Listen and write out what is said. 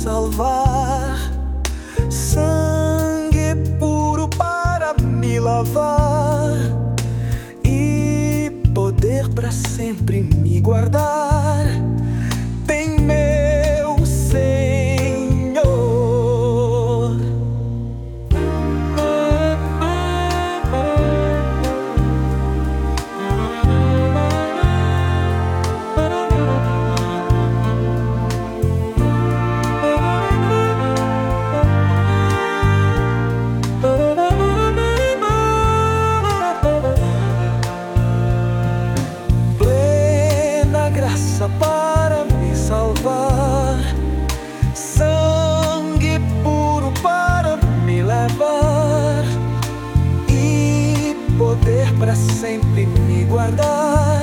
salvar, sangue puro para me lavar e poder para sempre me guardar. Bem, meu Senhor, para me salvar, sangue puro para me levar e poder para sempre me guardar.